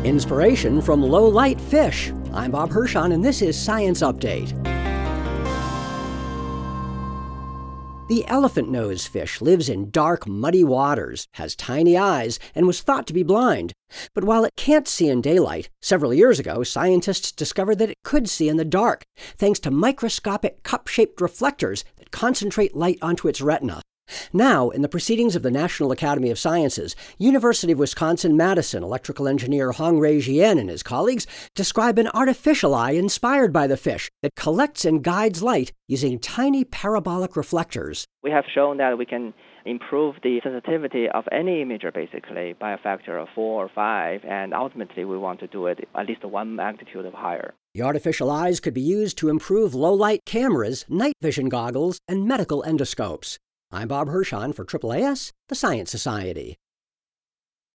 Inspiration from low-light fish. I'm Bob Hirschon, and this is Science Update. The elephant nose fish lives in dark, muddy waters, has tiny eyes, and was thought to be blind. But while it can't see in daylight, several years ago, scientists discovered that it could see in the dark, thanks to microscopic cup-shaped reflectors that concentrate light onto its retina. Now, in the Proceedings of the National Academy of Sciences, University of Wisconsin-Madison electrical engineer Hong-Rei Jian and his colleagues describe an artificial eye inspired by the fish that collects and guides light using tiny parabolic reflectors. We have shown that we can improve the sensitivity of any imager basically by a factor of 4 or 5, and ultimately we want to do it at least one magnitude of higher. The artificial eyes could be used to improve low-light cameras, night vision goggles, and medical endoscopes. I'm Bob Hirschon for AAAS, the Science Society.